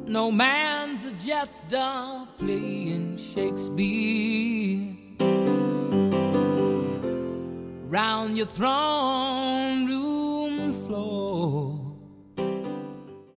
No man's a jester playing Shakespeare round your throne room.